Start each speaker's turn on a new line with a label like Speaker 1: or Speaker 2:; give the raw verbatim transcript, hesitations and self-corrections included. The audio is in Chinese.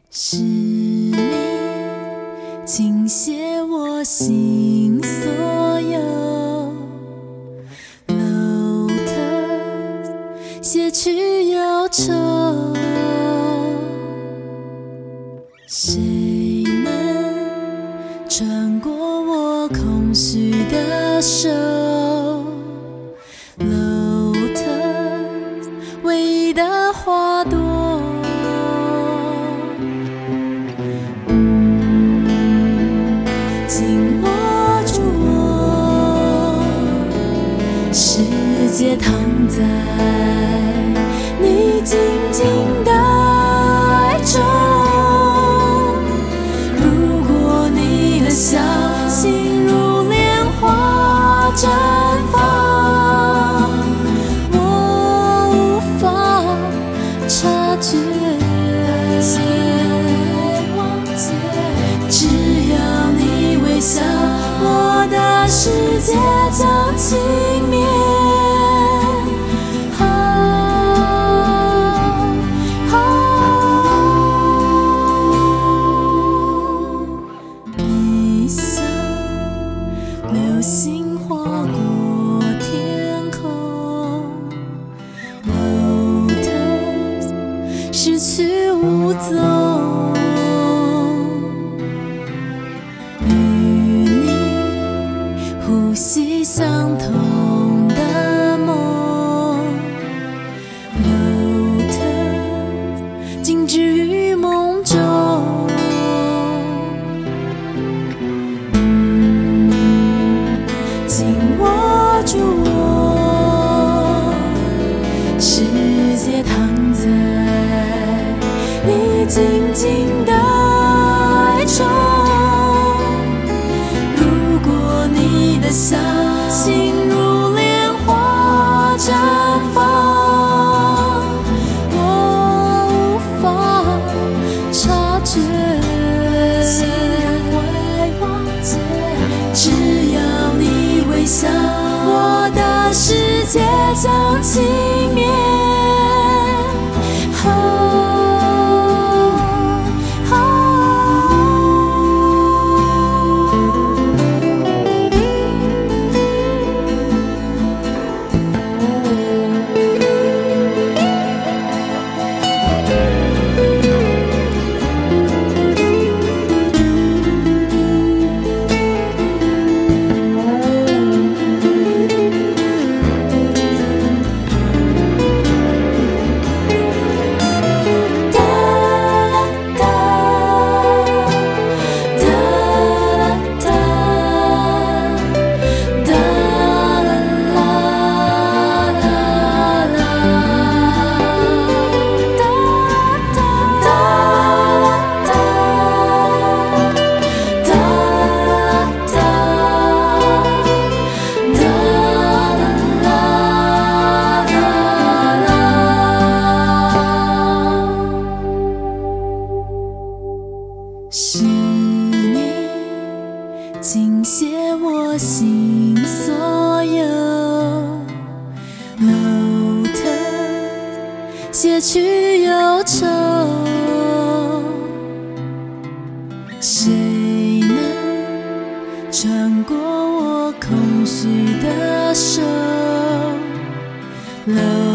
Speaker 1: 是你倾泻我心所有，楼特卸去忧愁，谁能穿过我空虚的手？楼特唯一的花朵，紧握住我，世界躺在你静静的爱中。如果你的笑心如莲花绽放，我无法察觉，只要你微笑，我的世界将轻蔑。一色流星划过天空，楼特失去无踪。呼吸相同的梦，楼特静止于梦中。紧握住我，世界躺在你静静的爱中。你的笑心如莲花绽放，我无法察觉，只要你微笑，我的世界将轻蔑。是你倾泻我心所有，楼特卸去忧愁，谁能穿过我空虚的手？楼